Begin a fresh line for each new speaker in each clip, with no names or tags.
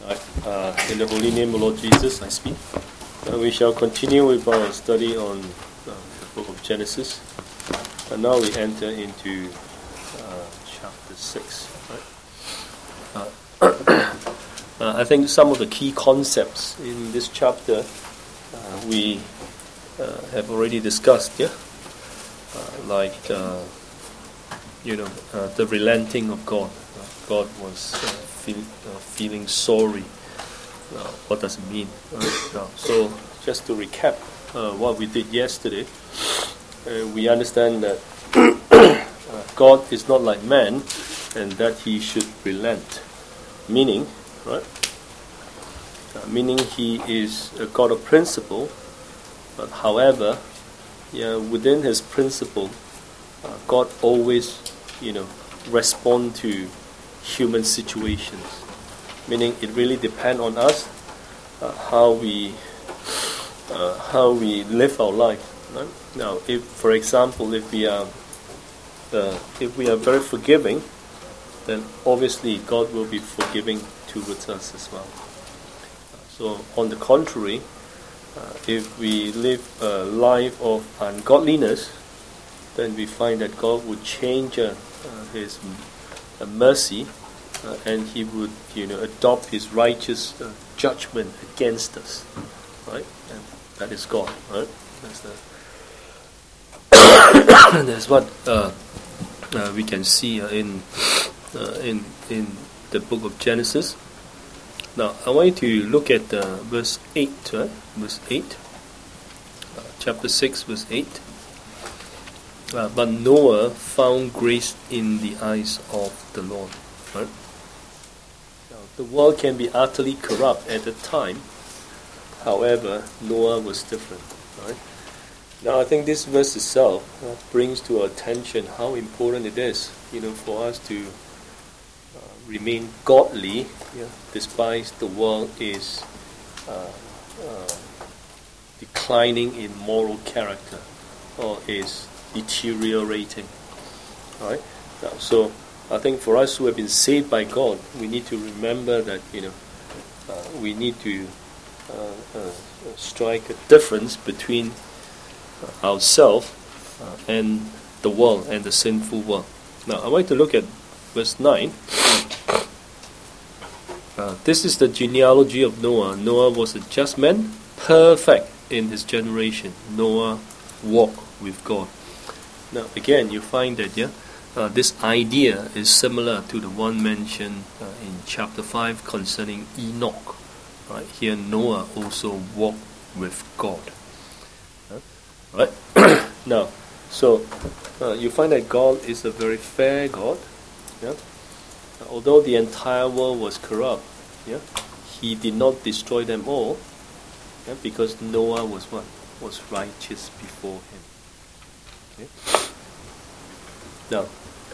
In the holy name of Lord Jesus, I speak. We shall continue with our study on the book of Genesis. And now we enter into chapter 6. I think some of the key concepts in this chapter we have already discussed, like the relenting of God. God was feeling sorry. What does it mean? So just to recap what we did yesterday, we understand that God is not like man, and that He should relent. Meaning, meaning He is a God of principle, but however, within His principle, God always, respond to human situations. Meaning, it really depends on us how we live our life. Right? Now, if, for example, if we are very forgiving, then obviously God will be forgiving towards us as well. So, on the contrary, if we live a life of ungodliness, then we find that God would change His mercy, and He would, adopt His righteous judgment against us, right? And that is God, right? That's what we can see in the book of Genesis. Now, I want you to look at verse 8, right? Verse 8, chapter 6, verse 8. But Noah found grace in the eyes of the Lord. Right? Now, the world can be utterly corrupt at the time. However, Noah was different. Right? Now, I think this verse itself brings to our attention how important it is, for us to remain godly, despite the world is declining in moral character or is deteriorating. All right. Now, so I think for us who have been saved by God, we need to remember that we need to strike a difference between ourselves and the world and the sinful world. Now, I want to look at verse 9. This is the genealogy of Noah. Noah was a just man, perfect in his generation. Noah walked with God. Now, again, you find that this idea is similar to the one mentioned in chapter 5 concerning Enoch. Right? Here, Noah also walked with God. Right? Now, so you find that God is a very fair God. Although the entire world was corrupt, He did not destroy them all, because Noah was what? Was righteous before Him. Okay? Now,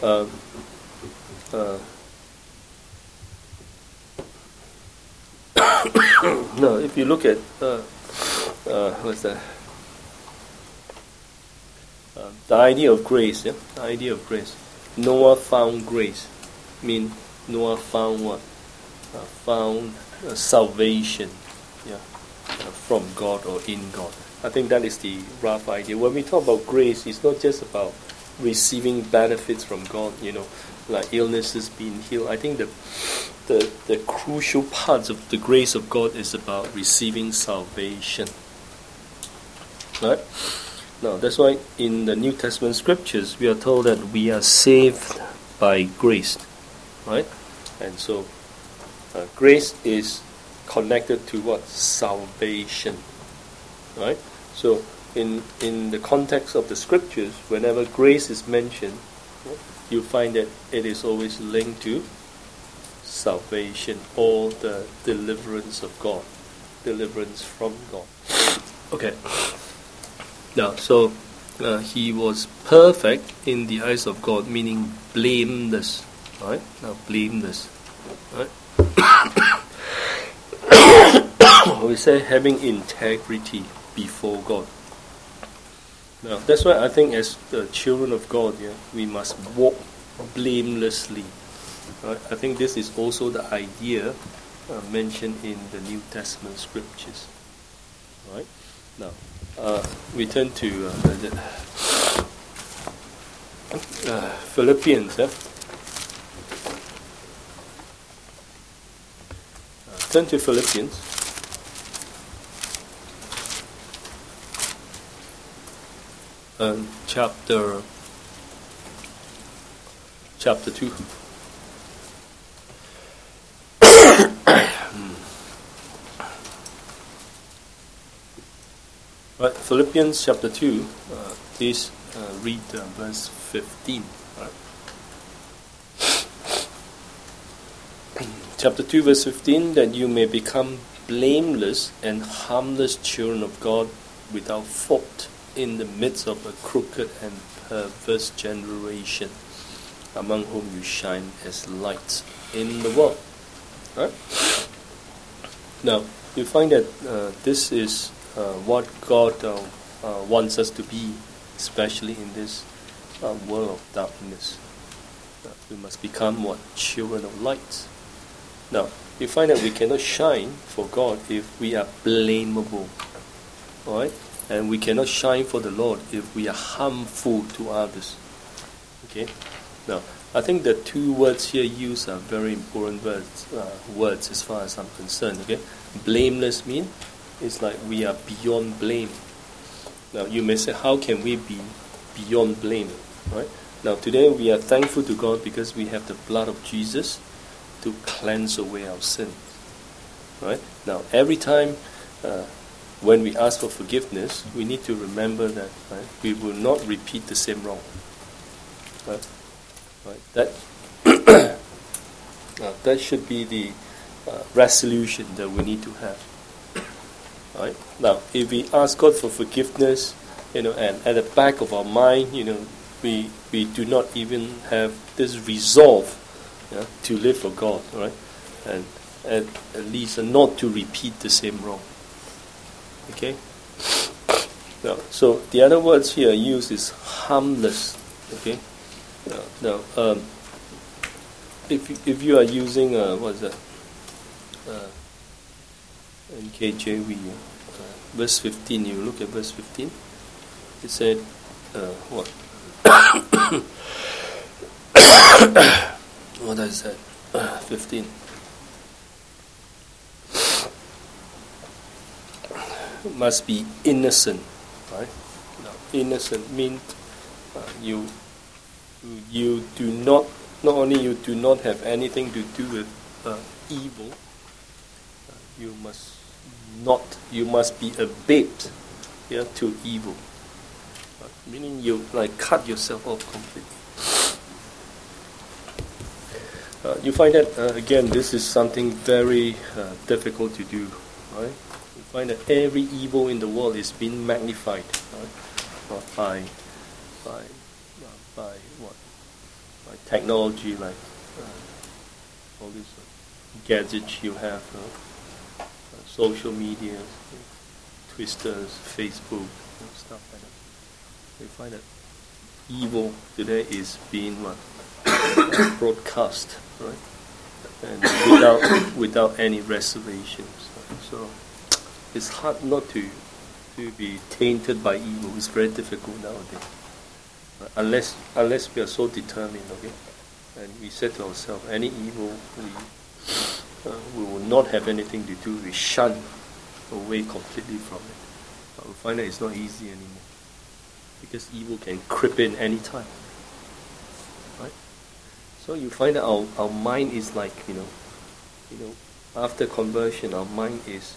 now, if you look at what's that? The idea of grace. The idea of grace. Noah found grace. Noah found what? Found salvation. From God or in God. I think that is the rough idea. When we talk about grace, it's not just about receiving benefits from God, like illnesses being healed. I think the crucial parts of the grace of God is about receiving salvation. Right? Now, that's why in the New Testament scriptures, we are told that we are saved by grace. Right? And so, grace is connected to what? Salvation. Right? So, in the context of the scriptures, whenever grace is mentioned, you find that it is always linked to salvation or the deliverance of God, deliverance from God. Okay. Now, so he was perfect in the eyes of God, meaning blameless. Right? Now, blameless. Right? We say having integrity before God. Now, that's why I think as the children of God, we must walk blamelessly. Right? I think this is also the idea mentioned in the New Testament scriptures. All right. Now, we turn to Philippians. Turn to Philippians. Chapter 2. Right, Philippians chapter 2, please read verse 15. Right. Chapter 2, verse 15, that you may become blameless and harmless children of God without fault in the midst of a crooked and perverse generation, among whom you shine as lights in the world. Right? Now, you find that this is what God wants us to be, especially in this world of darkness. We must become what? Children of light. Now, you find that we cannot shine for God if we are blamable. Alright? And we cannot shine for the Lord if we are harmful to others. Okay? Now, I think the two words here used are very important words as far as I'm concerned. Okay? Blameless means it's like we are beyond blame. Now, you may say, how can we be beyond blame? Right? Now, today we are thankful to God because we have the blood of Jesus to cleanse away our sins. Right? Now, every time when we ask for forgiveness, we need to remember that we will not repeat the same wrong. Right? That should be the resolution that we need to have. Right? Now, if we ask God for forgiveness, and at the back of our mind, we do not even have this resolve to live for God, right? And at least not to repeat the same wrong. Okay? Now, so the other words here used is harmless. Okay? Now, if you are using what is that? NKJV, verse 15. You look at verse 15. It said, what? What is that? 15. Must be innocent, right? Now, innocent means you do not only you do not have anything to do with evil. You must be a bait to evil. Meaning you cut yourself off completely. You find that again, this is something very difficult to do, right? You find that every evil in the world is being magnified, right? By what? By technology, like all these gadgets you have, social media, Twisters, Facebook, stuff like that. You find that evil today is being broadcast, right? And without any reservations. So it's hard not to be tainted by evil. It's very difficult nowadays, unless we are so determined. Okay, and we said to ourselves, any evil we will not have anything to do. We shun away completely from it. But we find that it's not easy anymore, because evil can creep in any time. Right? So you find that our mind is like, after conversion, our mind is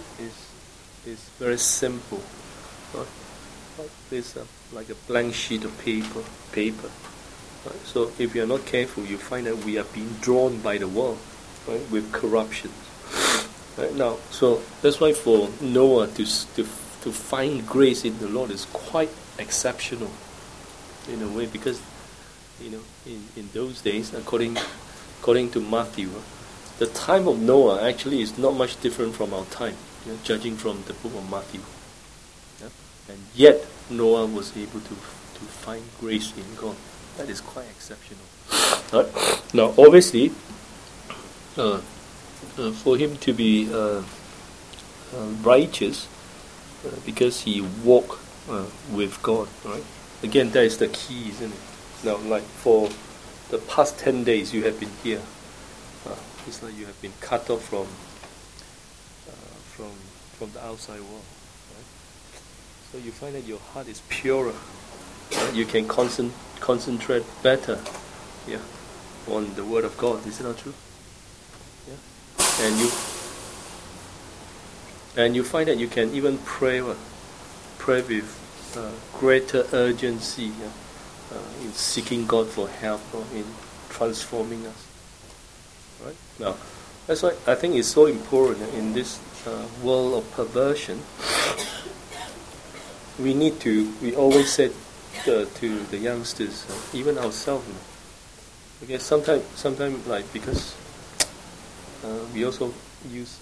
very simple. Right? It's like a blank sheet of paper. Right? So if you are not careful, you find that we are being drawn by the world, right, with corruption. Right? Now, so that's why for Noah to find grace in the Lord is quite exceptional in a way, because in those days, according to Matthew, the time of Noah actually is not much different from our time, judging from the book of Matthew. And yet Noah was able to find grace in God. That is quite exceptional. Right? Now, obviously, for him to be righteous, because he walked with God, right? Again, that is the key, isn't it? Now, like for the past 10 days you have been here, it's like you have been cut off from the outside world, right? So you find that your heart is purer, right? You can concentrate better, yeah, on the Word of God. Is it not true? Yeah, and you find that you can even pray with greater urgency, in seeking God for help or in transforming us. Right? Now, that's why I think it's so important in this world of perversion. We always said to the youngsters, even ourselves, because sometimes like, because we also use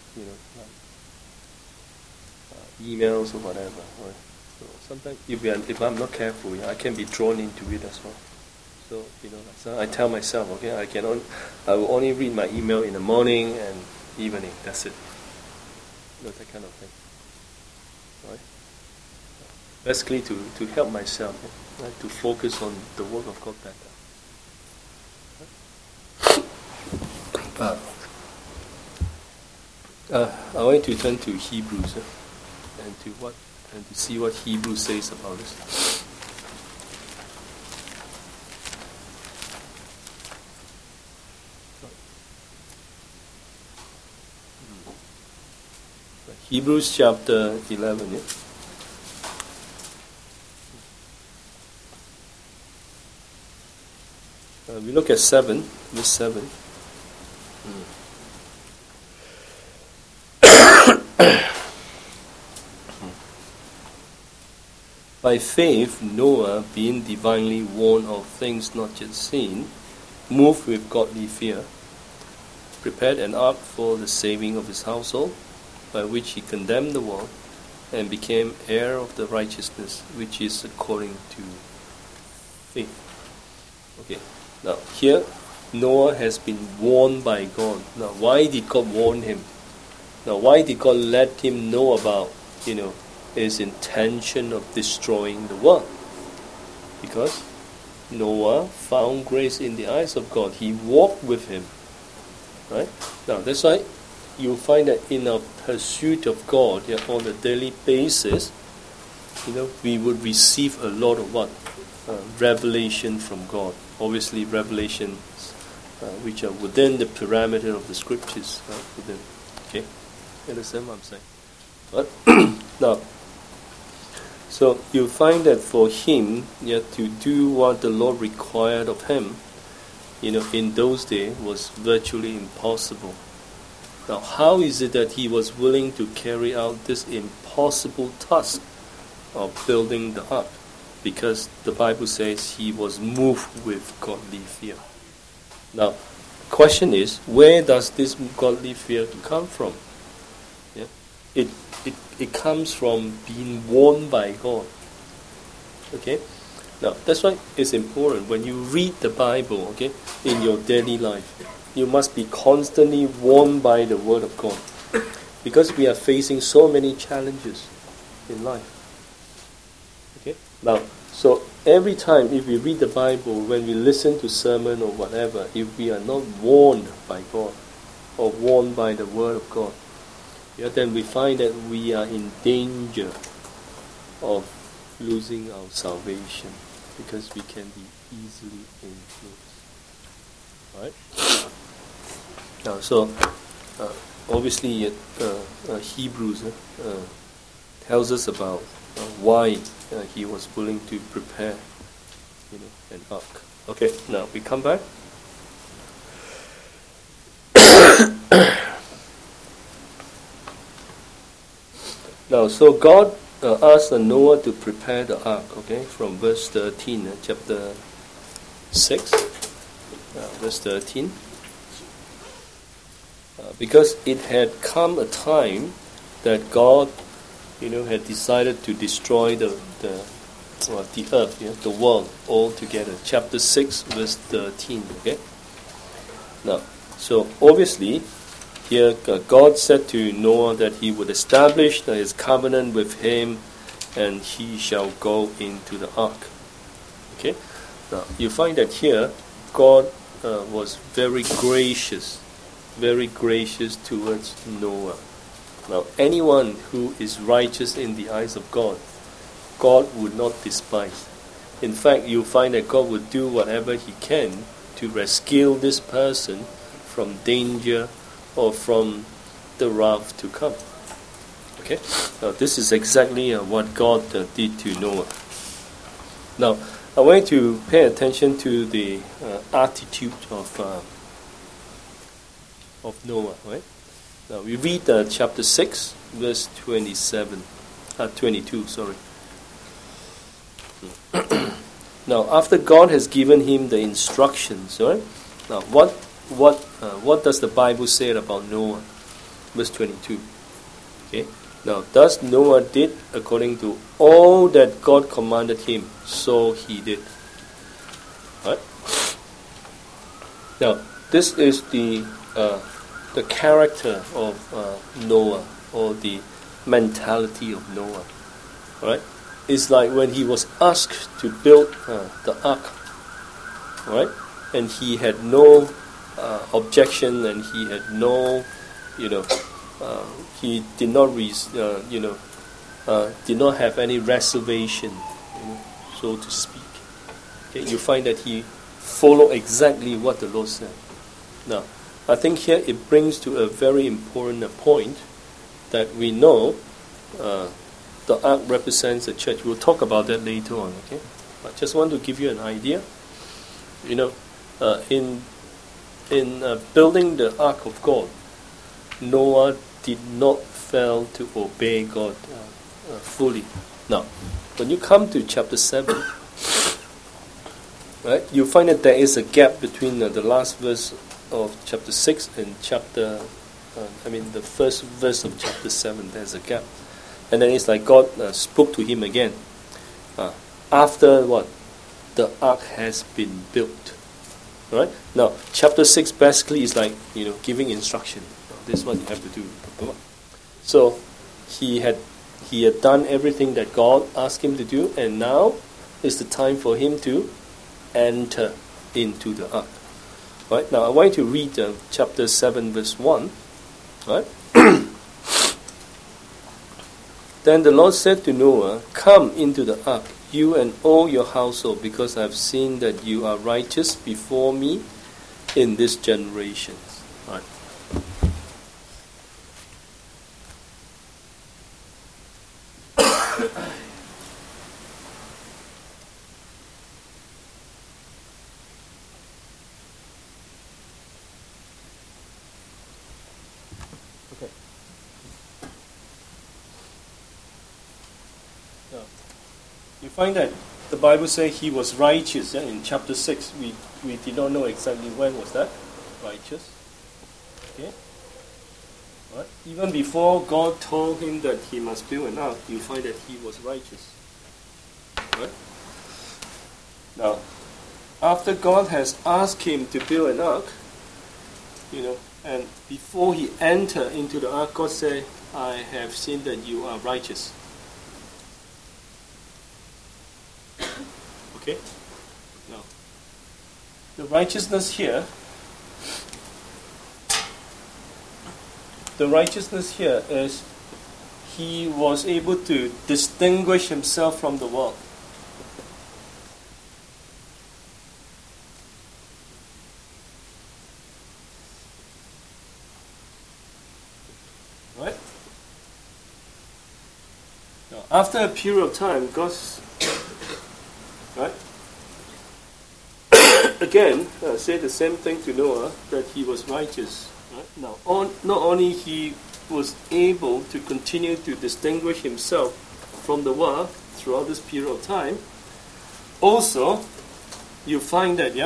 emails or whatever, right? So sometimes if I'm not careful, I can be drawn into it as well. So so I tell myself, okay, I will only read my email in the morning and evening. That's it. That kind of thing, right? Basically, to help myself, right? To focus on the work of God better. I want to turn to Hebrews and to see what Hebrews says about this. Hebrews chapter 11. Yeah? We look at 7, verse 7. By faith, Noah, being divinely warned of things not yet seen, moved with godly fear, prepared an ark for the saving of his household, by which he condemned the world, and became heir of the righteousness which is according to faith. Okay, now here, Noah has been warned by God. Now, why did God warn him? Now, why did God let him know about, his intention of destroying the world? Because Noah found grace in the eyes of God. He walked with him. Right? Now, that's why you find that in our pursuit of God, on a daily basis, we would receive a lot of what? Revelation from God. Obviously, revelations which are within the parameter of the scriptures. Within. Okay? You understand what I'm saying? But now, so you find that for him, to do what the Lord required of him, in those days was virtually impossible. Now, how is it that he was willing to carry out this impossible task of building the ark? Because the Bible says he was moved with godly fear. Now, the question is, where does this godly fear come from? It comes from being warned by God. Okay? Now, that's why it's important when you read the Bible, okay, in your daily life, you must be constantly warned by the Word of God. Because we are facing so many challenges in life. Okay? Now, so every time if we read the Bible, when we listen to sermon or whatever, if we are not warned by God or warned by the Word of God, then we find that we are in danger of losing our salvation because we can be easily influenced. Right? Now, so obviously, Hebrews tells us about why he was willing to prepare, an ark. Okay, now we come back. Now, so God asked Noah to prepare the ark, okay, from verse 13, chapter 6, verse 13. Because it had come a time that God, had decided to destroy the earth, the world altogether. Chapter 6, verse 13, okay? Now, so obviously, Here, God said to Noah that he would establish his covenant with him, and he shall go into the ark. Okay, now you find that here, God was very gracious towards Noah. Now, anyone who is righteous in the eyes of God, God would not despise. In fact, you find that God would do whatever He can to rescue this person from danger or from the wrath to come. Okay? Now, this is exactly what God did to Noah. Now, I want you to pay attention to the attitude of Noah, right? Now, we read chapter 6, verse 22, sorry. Now, after God has given him the instructions, right? Now, what does the Bible say about Noah? Verse 22. Okay. Now, thus Noah did according to all that God commanded him, so he did. Right? Now, this is the character of Noah, or the mentality of Noah. Right? It's like when he was asked to build the ark, right? And he had no objection, and he had no, he did not, did not have any reservation, so to speak. Okay? You find that he followed exactly what the Lord said. Now, I think here it brings to a very important point that we know. The ark represents the church. We'll talk about that later on. Okay, I just want to give you an idea. In building the ark of God, Noah did not fail to obey God fully. Now, when you come to chapter 7, right, you find that there is a gap between the last verse of chapter 6 and the first verse of chapter 7. There's a gap. And then it's like God spoke to him again. After what? The ark has been built. Right? Now, chapter 6 basically is like, giving instruction. This is what you have to do. So, he had done everything that God asked him to do, and now is the time for him to enter into the ark. Right? Now, I want you to read chapter 7, verse 1. Right? Then the Lord said to Noah, "Come into the ark, you and all your household, because I have seen that you are righteous before me in this generation." Right. Okay. You find that the Bible says he was righteous. In chapter 6, we did not know exactly when was that righteous. Okay, right? Even before God told him that he must build an ark, you find that he was righteous. Right? Now, after God has asked him to build an ark, and before he entered into the ark, God said, "I have seen that you are righteous." Okay? Now, the righteousness here is he was able to distinguish himself from the world. Right? Now, after a period of time, God's right? Again, say the same thing to Noah, that he was righteous. Right? Now, not only he was able to continue to distinguish himself from the world throughout this period of time, also, you find that,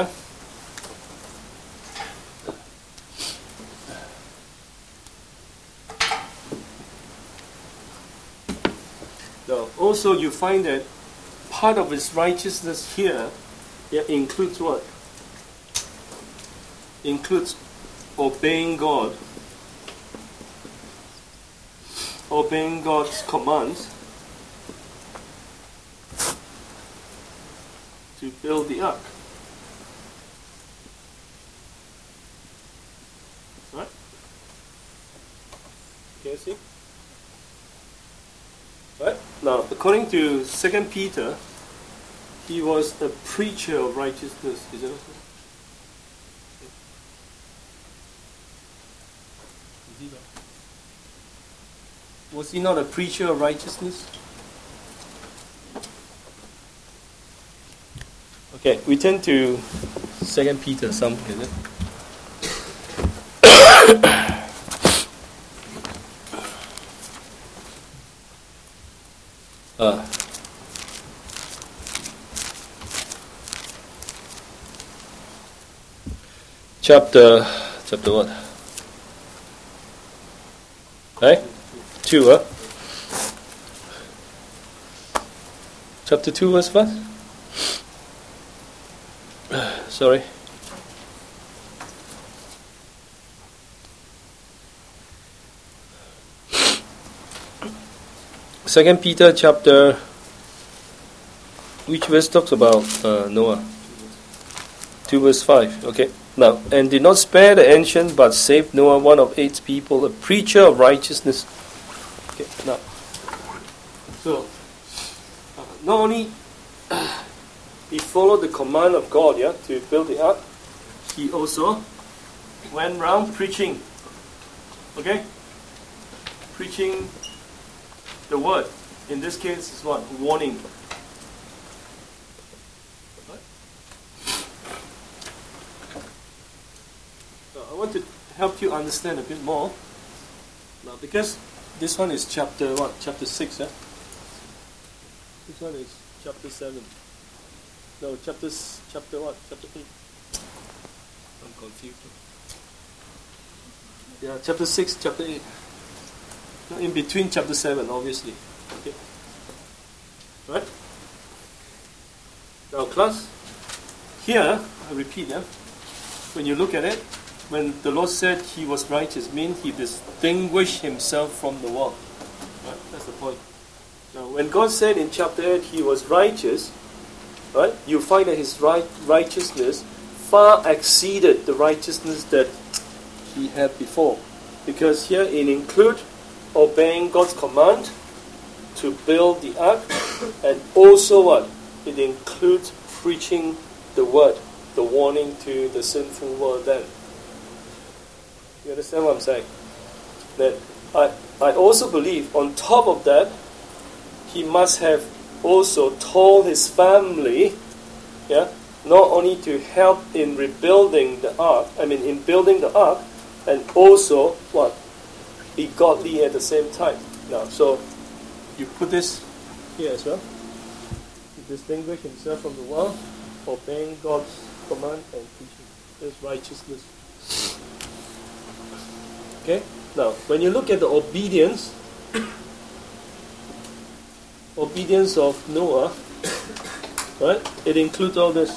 now, also you find that part of his righteousness here includes what? Includes obeying God obeying God's commands to build the ark. Right? Can you see? Right? Now, according to 2 Peter, he was a preacher of righteousness. Is it? Was he not a preacher of righteousness? Okay, we turn to 2 Peter some, is it? Chapter what? Right? 2, huh? Chapter 2 verse what? Sorry. Second Peter chapter, which verse talks about Noah? 2 verse 5. Okay. Now, and did not spare the ancient, but saved Noah, one of 8 people, a preacher of righteousness. Okay. Now, so not only he followed the command of God, yeah, to build the ark, he also went around preaching. Okay, preaching the word. In this case, is what? Warning. I want to help you understand a bit more. Now, because this one is chapter what? Chapter 6, yeah? This one is chapter 7. No, chapter what? Chapter 8. I'm confused. Yeah, chapter 6, chapter 8. In between chapter 7, obviously. Okay. Right? Now, class, here, I repeat, yeah? When you look at it, when the Lord said he was righteous, means he distinguished himself from the world. Right? That's the point. Now, when God said in chapter 8 he was righteous, right, you find that his righteousness far exceeded the righteousness that he had before. Because here it includes obeying God's command to build the ark, and also what? It includes preaching the word, the warning to the sinful world then. You understand what I'm saying? That I also believe on top of that, he must have also told his family, yeah, not only to help in rebuilding the ark, in building the ark, and also what? Be godly at the same time. Now, so you put this here as well. To distinguish himself from the world, obeying God's command and preaching his righteousness. Okay? Now, when you look at the obedience of Noah, right? It includes all this.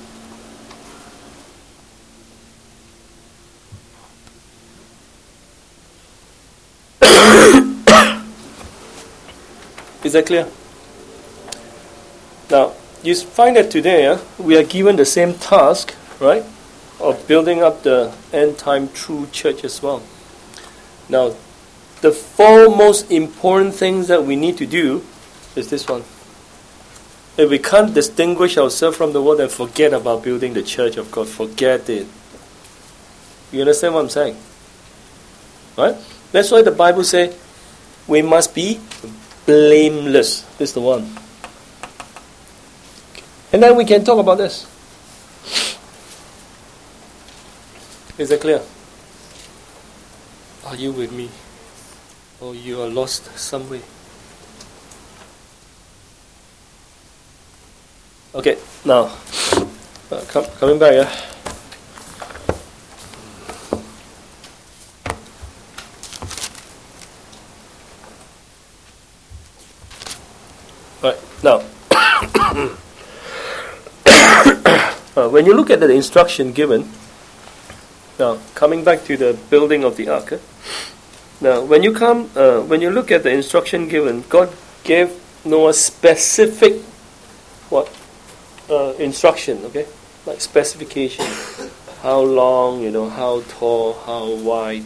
Is that clear? Now, you find that today we are given the same task, right, of building up the end-time true church as well. Now, the 4 most important things that we need to do is this one. If we can't distinguish ourselves from the world, then forget about building the church of God. Forget it. You understand what I'm saying? Right? That's why the Bible says we must be blameless. This is the one. And then we can talk about this. Is that clear? Are you with me? Or you are lost somewhere? Okay, now, coming back, yeah. Right, now, when you look at the instruction given, now, coming back to the building of the ark, Now, when you look at the instruction given, God gave Noah specific what instruction, okay, like specification, how long, how tall, how wide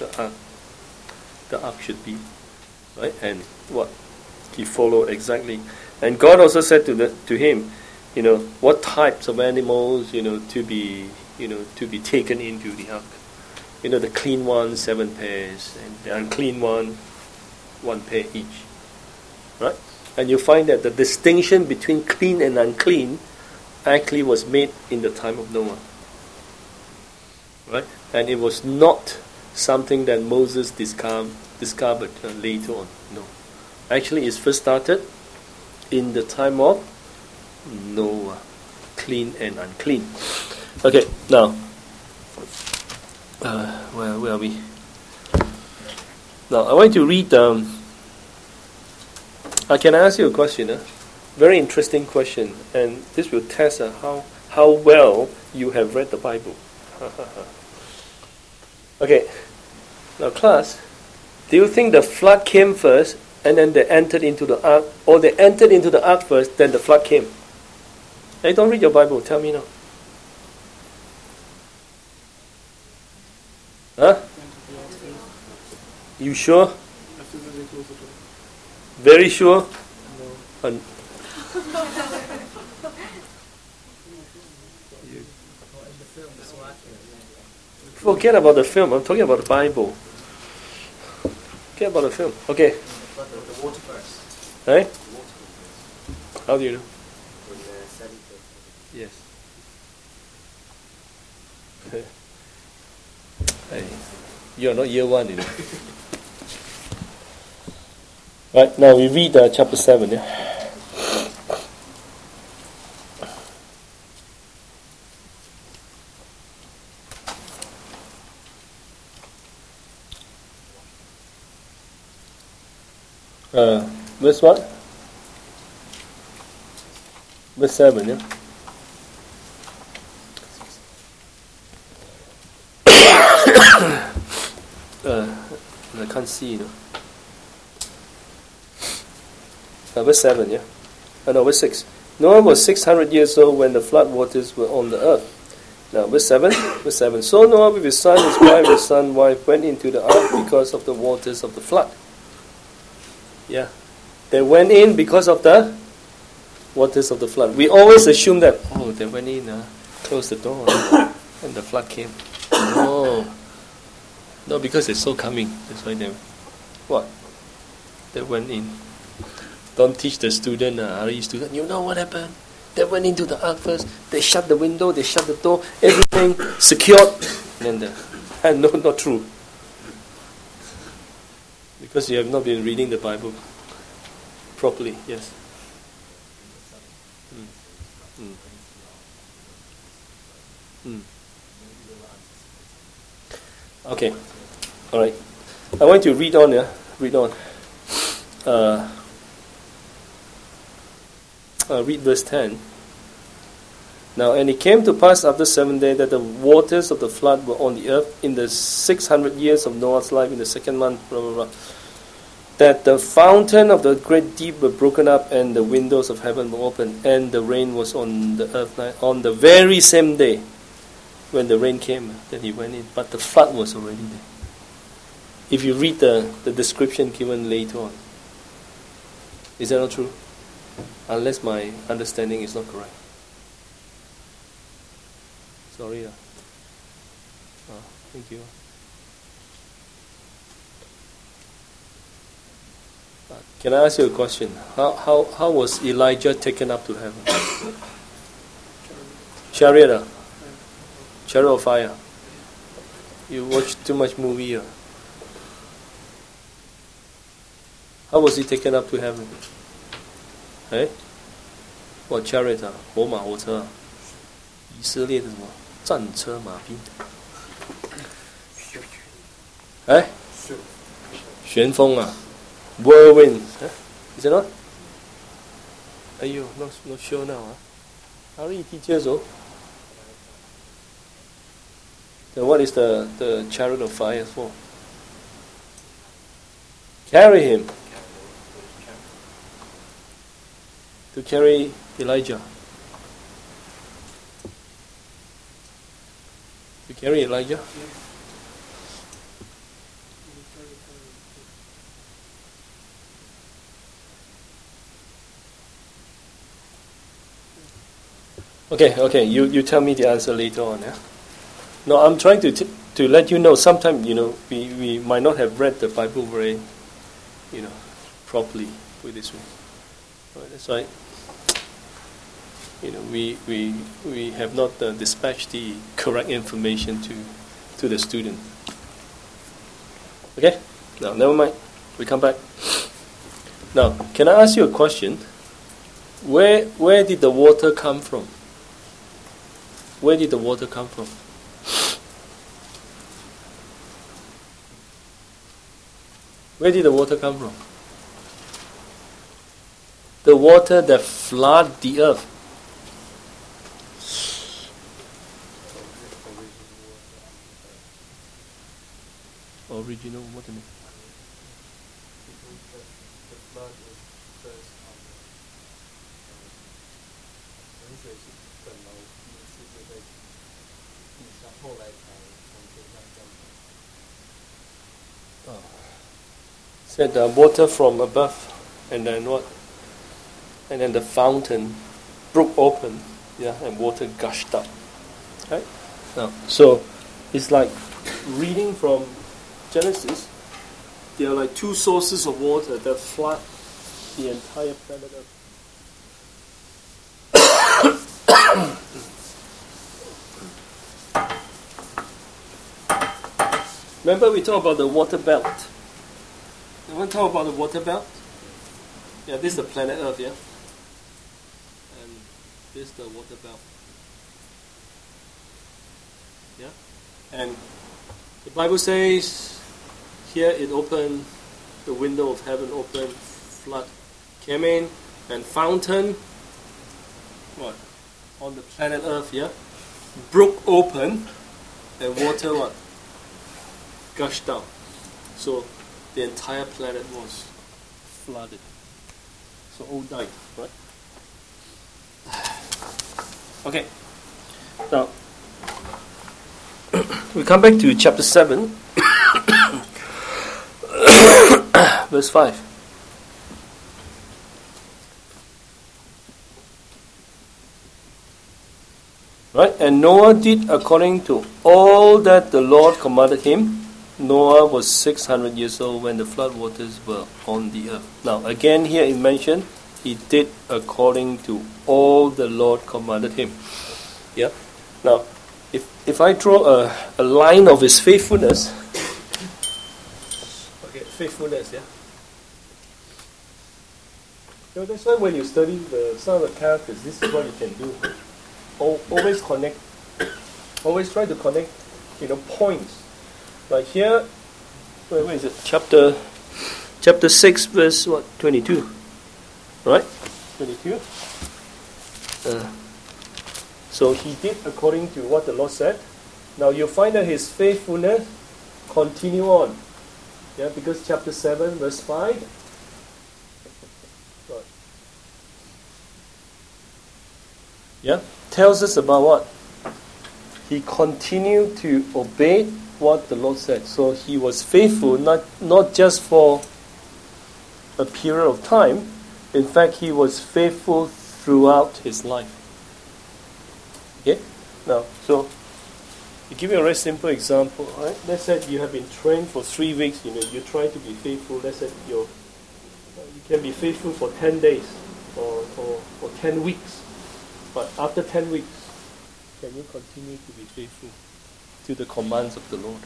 the ark should be, right? And what he followed exactly. And God also said to him, what types of animals, to be taken into the ark. The clean one, 7 pairs, and the unclean one, 1 pair each. Right? And you find that the distinction between clean and unclean actually was made in the time of Noah. Right? And it was not something that Moses discovered later on. No. Actually, it first started in the time of Noah. Clean and unclean. Okay, now, where are we? Now, I want to read. I can ask you a question. Very interesting question, and this will test how well you have read the Bible. Okay, now, class, do you think the flood came first, and then they entered into the ark, or they entered into the ark first, then the flood came? Hey, don't read your Bible. Tell me now. Huh? You sure? Very sure? No. Forget about the film. I'm talking about the Bible. Forget about the film. Okay.
The water first.
Right? How do you know? Yes. Hey, you're not year one, Right, now we read chapter 7. Yeah? Verse what? Verse 7, yeah? I can't see, verse 7, yeah? No, verse 6. Noah was 600 years old when the flood waters were on the earth. Now, verse 7. So Noah with his son, his wife, his son's wife went into the ark because of the waters of the flood. Yeah. They went in because of the waters of the flood. We always assume that, they went in, closed the door, and the flood came. No, because they saw coming. That's why they went in. Don't teach the student, RE student, you know what happened? They went into the ark first. They shut the window, they shut the door, everything secured. And no, not true. Because you have not been reading the Bible properly. Yes. Okay. All right. I want to read on. Read on. Read verse 10. Now, and it came to pass after 7 days that the waters of the flood were on the earth in the 600 years of Noah's life, in the second month, blah, blah, blah, that the fountain of the great deep were broken up and the windows of heaven were opened, and the rain was on the earth on the very same day when the rain came. Then he went in, but the flood was already there. If you read the description given later on. Is that not true? Unless my understanding is not correct. Sorry. Thank you. Can I ask you a question? How was Elijah taken up to heaven? Chariot of fire. You watch too much movie. How was he taken up to heaven? Hey? What chariot? 火马火车。以色列的什么战车马兵？哎，旋风啊 ，whirlwind， is it not? Not sure now. How many teachers? Then what is the chariot of fire for? Carry him. To carry Elijah. To carry Elijah? Okay, you tell me the answer later on, yeah? No, I'm trying to let you know, sometimes, we might not have read the Bible very, properly with this way. Right, that's why, we have not dispatched the correct information to the student. Okay? Now, never mind. We come back. Now, can I ask you a question? Where did the water come from? Where did the water come from? Where did the water come from? The water that flooded the earth. Original, what do you mean?
The flood was first on the 洪水是本来第一次就在地上，后来才从天上降下。
Said water from above, and then what? And then the fountain broke open, and water gushed up. Right? Now, so it's like reading from Genesis. There are like two sources of water that flood the entire planet Earth. Remember we talked about the water belt. You want to talk about the water belt? Yeah, this is the planet Earth, yeah? And this is the water belt. Yeah? And the Bible says here it opened, the window of heaven opened, flood came in, and fountain, what? On the planet Earth, yeah? Broke open, and water, what? Gushed down. So the entire planet was flooded. So all died, right? Okay. Now, we come back to chapter 7, verse 5. Right? And Noah did according to all that the Lord commanded him. Noah was 600 years old when the flood waters were on the earth. Now, again here it mentioned, he did according to all the Lord commanded him. Yeah? Now, if I draw a line of his faithfulness, okay, faithfulness, yeah? So that's why when you study some of the characters, this is what you can do. Always try to connect, points. Like here, where is it? Chapter 6, verse 22. Right? 22. So he did according to what the Lord said. Now you find that his faithfulness continue on. Yeah, because chapter 7, verse 5. Right. Yeah, tells us about what? He continued to obey what the Lord said. So he was faithful not just for a period of time. In fact, he was faithful throughout his life. Okay? Now, so to give you a very simple example, right? Let's say you have been trained for 3 weeks, you try to be faithful. Let's say you can be faithful for 10 days or 10 weeks. But after 10 weeks, can you continue to be faithful to the commands of the Lord?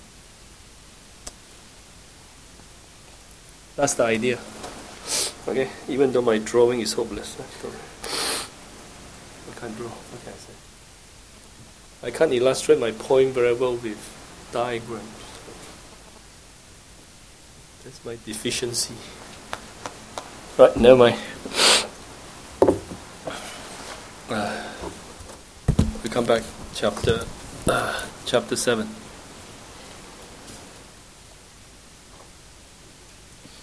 That's the idea. Okay, even though my drawing is hopeless. I can't draw. What can I say? I can't illustrate my point very well with diagrams. That's my deficiency. Right, never mind. We come back, chapter 7.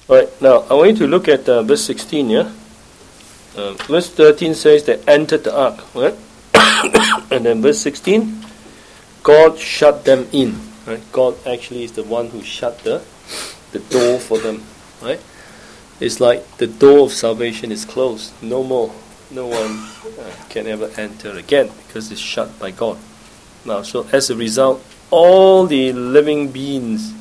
Alright, now I want you to look at verse 16, yeah? Verse 13 says they entered the ark, right? And then verse 16, God shut them in, right? God actually is the one who shut the door for them, right? It's like the door of salvation is closed. No more. No one can ever enter again because it's shut by God. Now, so as a result, all the living beings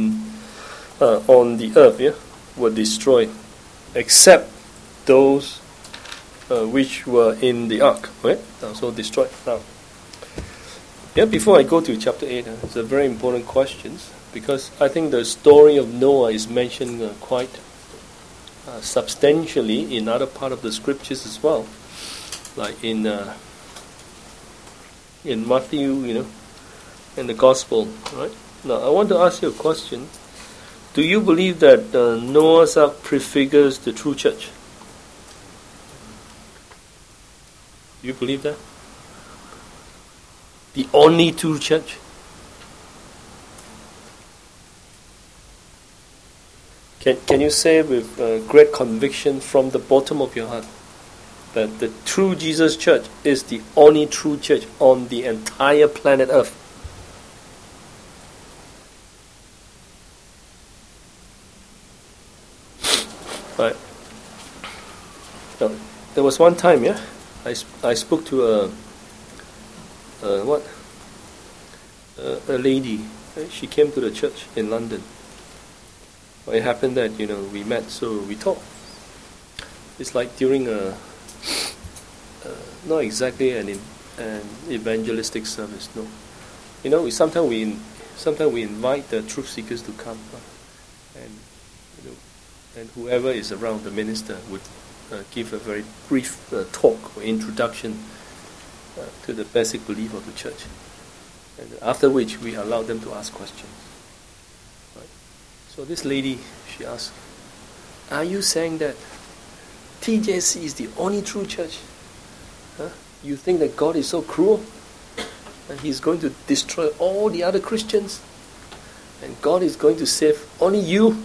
on the earth were destroyed, except those which were in the ark, right? So destroyed. Now, before I go to chapter 8, it's a very important question, because I think the story of Noah is mentioned quite substantially in other part of the scriptures as well, like in Matthew, in the Gospel, right? Now, I want to ask you a question. Do you believe that Noah's Ark prefigures the true church? Do you believe that? The only true church? Can you say with great conviction from the bottom of your heart that the true Jesus church is the only true church on the entire planet Earth? Right. Now, there was one time, I spoke to a lady. She came to the church in London. It happened that we met, so we talked. It's like during not exactly an evangelistic service, no. Sometimes we invite the truth seekers to come, and whoever is around, the minister would give a very brief talk or introduction to the basic belief of the church, and after which we allow them to ask questions. Right? So this lady, she asked, "Are you saying that TJC is the only true church? Huh? You think that God is so cruel and He's going to destroy all the other Christians, and God is going to save only you?"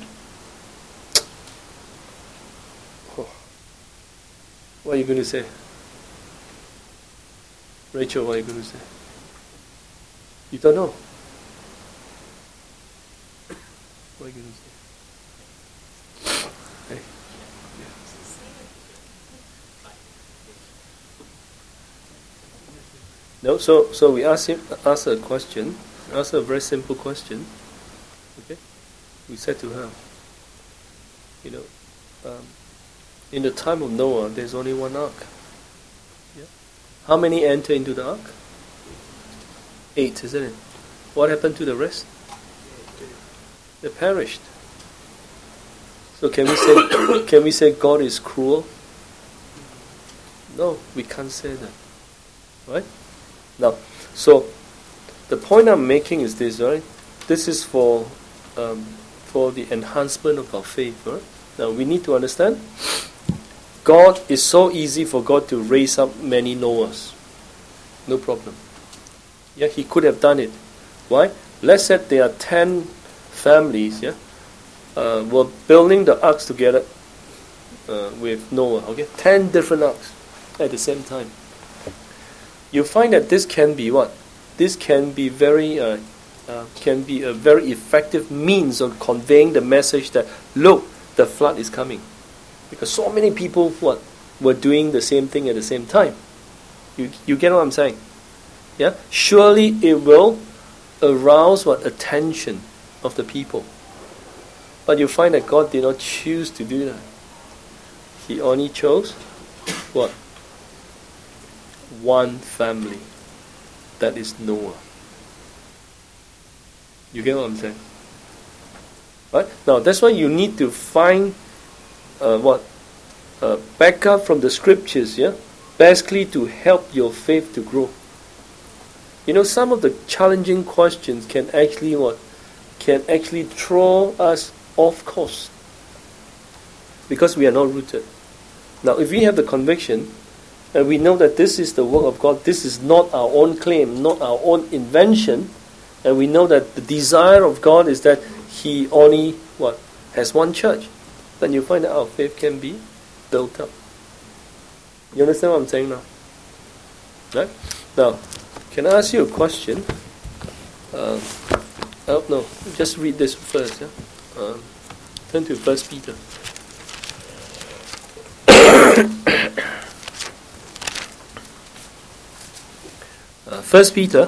What are you going to say? Rachel, what are you going to say? You don't know. What are you going to say? Hey. No, so we asked her a question, asked her a very simple question. Okay? We said to her, in the time of Noah, there's only one ark. Yeah? How many enter into the ark? 8, isn't it? What happened to the rest? They perished. So can we say God is cruel? No, we can't say that. Right? Now, so the point I'm making is this, right? This is for the enhancement of our faith, right? Now we need to understand, God is so easy for God to raise up many Noahs. No problem. Yeah, He could have done it. Why? Let's say there are 10 families, were building the arks together with Noah. Okay, 10 different arks at the same time. You find that this can be what? This can be can be a very effective means of conveying the message that, look, the flood is coming. Because so many people were doing the same thing at the same time. You get what I'm saying? Yeah? Surely it will arouse attention of the people. But you find that God did not choose to do that. He only chose what? One family. That is Noah. You get what I'm saying? Right? Now that's why you need to find backup from the scriptures, basically to help your faith to grow. Some of the challenging questions can actually throw us off course because we are not rooted. Now, if we have the conviction and we know that this is the work of God, this is not our own claim, not our own invention, and we know that the desire of God is that He only has one church. then you find that our faith can be built up. You understand what I'm saying now? Right? Now, can I ask you a question? No, just read this first. Yeah? Turn to 1 Peter. 1 Peter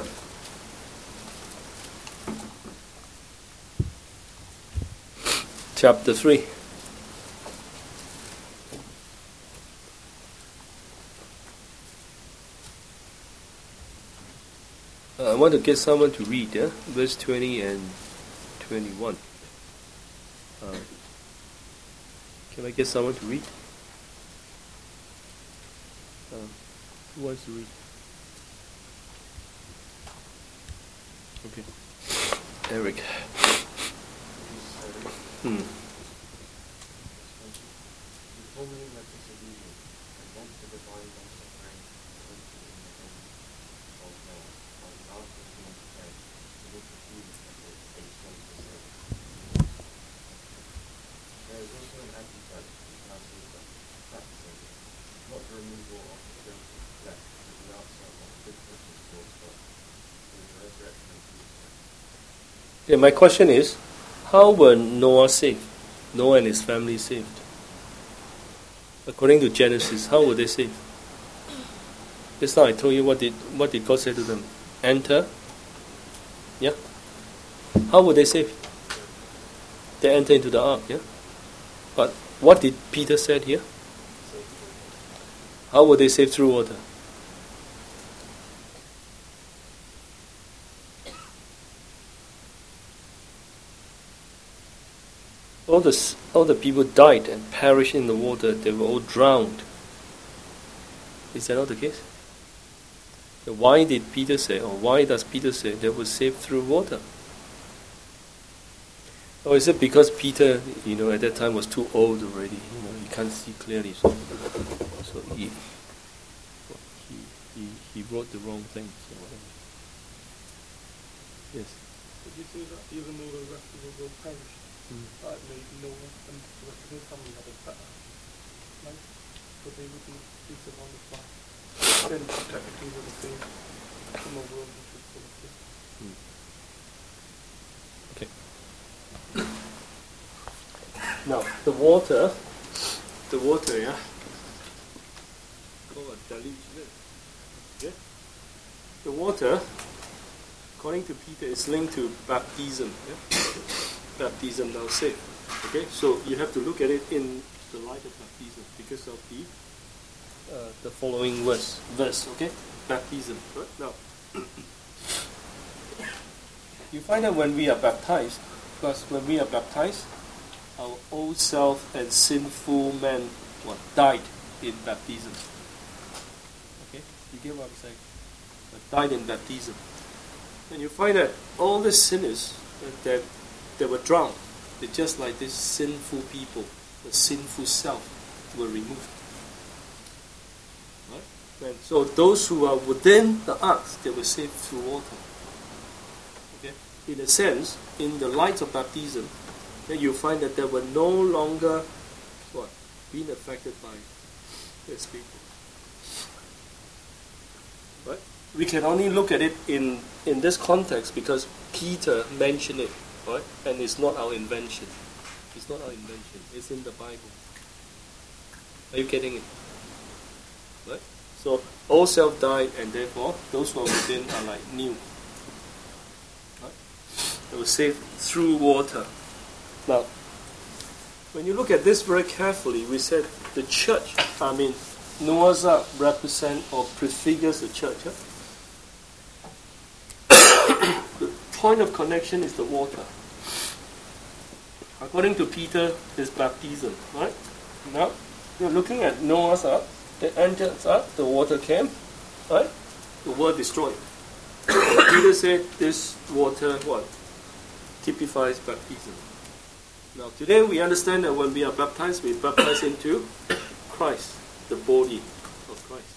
chapter 3. I want to get someone to read, verse 20 and 21. Can I get someone to read? Who wants to read? Okay. Eric. Yeah, my question is, how were Noah saved? Noah and his family saved? According to Genesis, how were they saved? Just now I told you what did God say to them? Enter. Yeah? How were they saved? They entered into the ark, yeah? But what did Peter said here? How were they saved through water? All the people died and perished in the water. They were all drowned. Is that not the case? So why did Peter say, or why does Peter say they were saved through water? Or is it because Peter, at that time was too old already? He can't see clearly, so he wrote the wrong things. Yes.
Did you say that even though the rest of the world perished, that maybe Noah and the rest of his family had a better life, but they wouldn't be surrounded by sin, technically would have been from a world which was full of sin.
Okay. Now, the water, yeah? Called a deluge, yeah? The water, according to Peter, is linked to baptism, yeah? Baptism now saved. Okay, so you have to look at it in the light of baptism because of the following verse. Okay, baptism. Right now, you find that when we are baptized, our old self and sinful man died in baptism. Okay, you get what I'm saying? Died in baptism, and you find that all the sinners that were drowned, they're just like these sinful people, the sinful self were removed. Right? And so those who are within the ark, they were saved through water. Okay? In a sense, in the light of baptism, then you find that they were no longer being affected by these people. Right? We can only look at it in this context because Peter mentioned it. Right? And it's not our invention. It's not our invention. It's in the Bible. Are you getting it? Right? So all self died, and therefore those who are within are like new. Right? They were saved through water. Now, when you look at this very carefully, we said the church. Noah's Ark represent or prefigures the church. Huh? Point of connection is the water. According to Peter, is baptism, right? Now, you're looking at Noah's Ark. They entered the ark, the water came, right? The world destroyed. Peter said this water, typifies baptism. Now, today we understand that when we are baptized, we baptize into Christ, the body of Christ,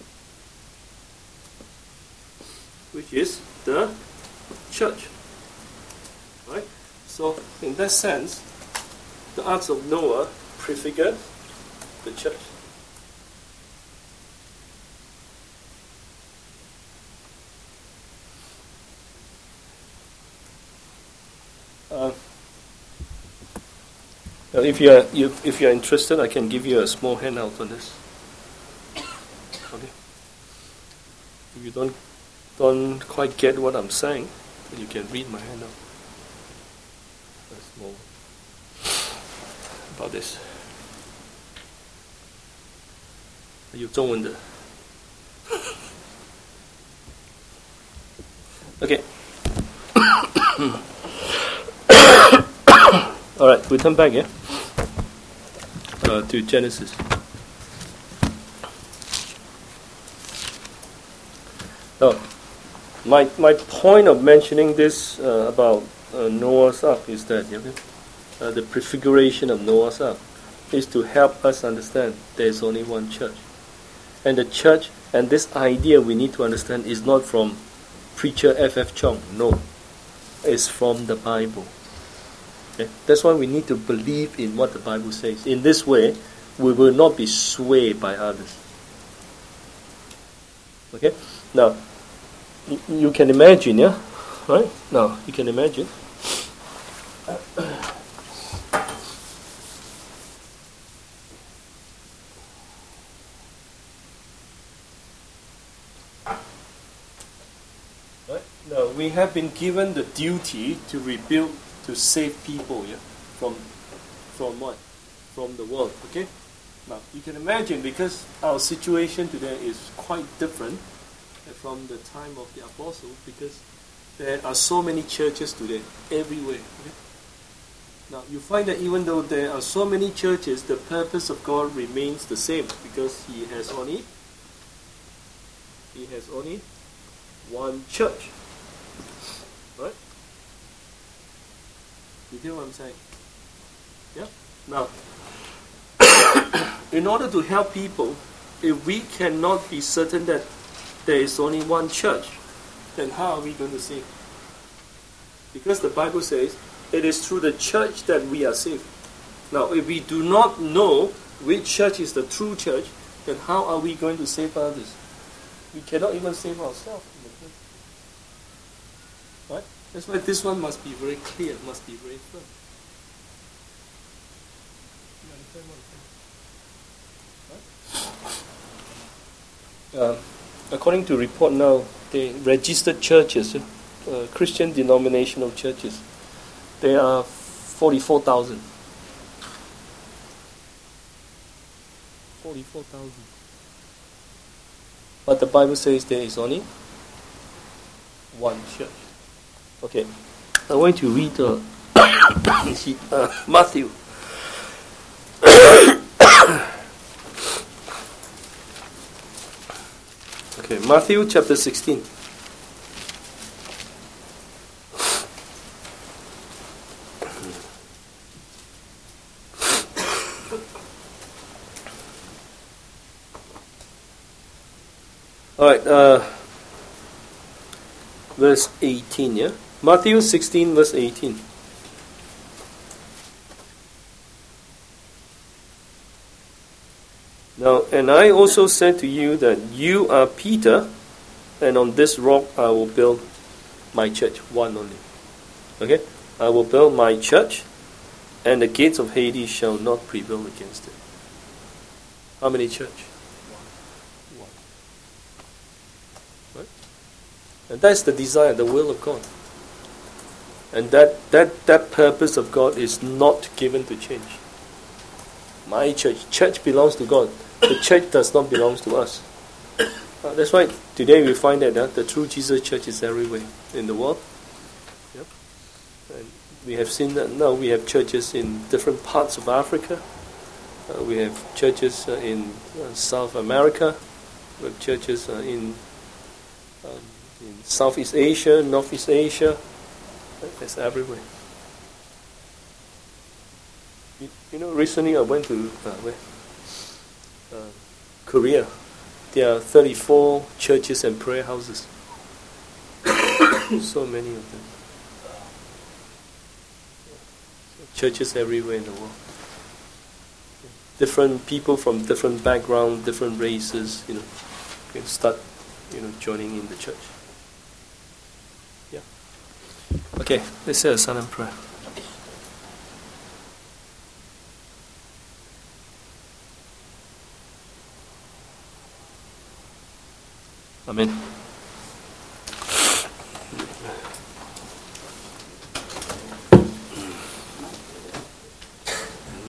which is the church. Right? So, in that sense, the arks of Noah prefigure the church. If you're interested, I can give you a small handout on this. Okay. If you don't quite get what I'm saying, then you can read my handout. A small about this. 有中文的。Okay. All right, we turn back, yeah, to Genesis. Now, my point of mentioning this about Noah's Ark is that the prefiguration of Noah's Ark is to help us understand there is only one church, and the church and this idea we need to understand is not from preacher F.F. Chong. No, it's from the Bible. Okay? That's why we need to believe in what the Bible says. In this way, we will not be swayed by others. Okay? Now, you can imagine, yeah? Right? Now, you can imagine. Right? Now, we have been given the duty to rebuild, to save people, yeah? From what? From the world, okay? Now, you can imagine, because our situation today is quite different from the time of the apostles, because there are so many churches today, everywhere. Okay? Now, you find that even though there are so many churches, the purpose of God remains the same, because He has only one church. Right? You hear what I'm saying? Yeah? Now, in order to help people, if we cannot be certain that there is only one church, then how are we going to save? Because the Bible says it is through the church that we are saved. Now, if we do not know which church is the true church, then how are we going to save others? We cannot even save ourselves. Right? That's why this one must be very clear, must be very firm. You understand what I'm saying? Right? According to report now, the registered churches, Christian denominational churches, there are 44,000. 44,000. But the Bible says there is only one church. Okay, I want to read Matthew. Okay, Matthew chapter 16. All right, verse 18, yeah? Matthew 16, verse 18. Now, and I also said to you that you are Peter, and on this rock I will build my church. One only. Okay? I will build my church, and the gates of Hades shall not prevail against it. How many church? One. Right? And that's the desire, the will of God. And that purpose of God is not given to change. My church belongs to God. The church does not belong to us. That's why today we find that the true Jesus church is everywhere in the world. Yep. And we have seen that now we have churches in different parts of Africa. We have churches in South America. We have churches in Southeast Asia, Northeast Asia. It's everywhere. You know, recently I went to Korea. There are 34 churches and prayer houses. So many of them. Churches everywhere in the world. different people from different background, different races, can start, joining in the church. Yeah. Okay, let's say a silent prayer. Amen.